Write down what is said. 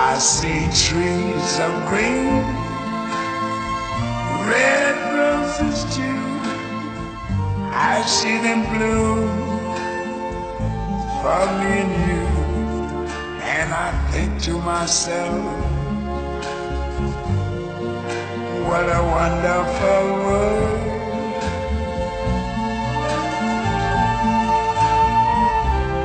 I see trees of green, red roses too. I see them bloom for me and you. And I think to myself, what a wonderful world.